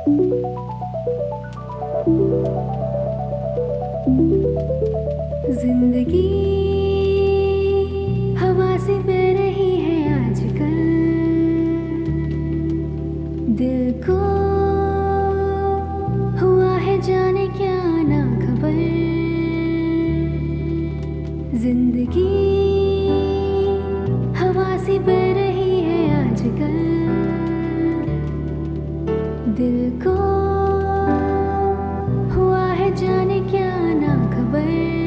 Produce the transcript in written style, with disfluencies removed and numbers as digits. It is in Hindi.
जिंदगी हवा सी बह रही है आजकल, दिल को हुआ है जाने क्या ना खबर। जिंदगी हवा सी बह रही है आजकल, दिल को हुआ है जाने क्या ना खबर।